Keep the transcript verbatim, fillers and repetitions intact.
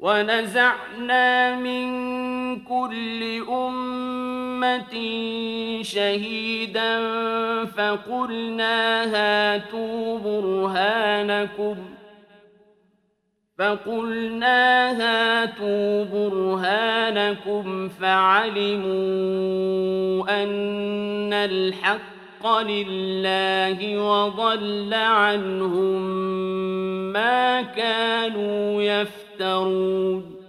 ونزعنا من كل أمة شهيدا فقلنا هاتوا برهانكم فقلنا هاتوا برهانكم فعلموا أن الحق لله وضل عنهم ما كانوا يفترون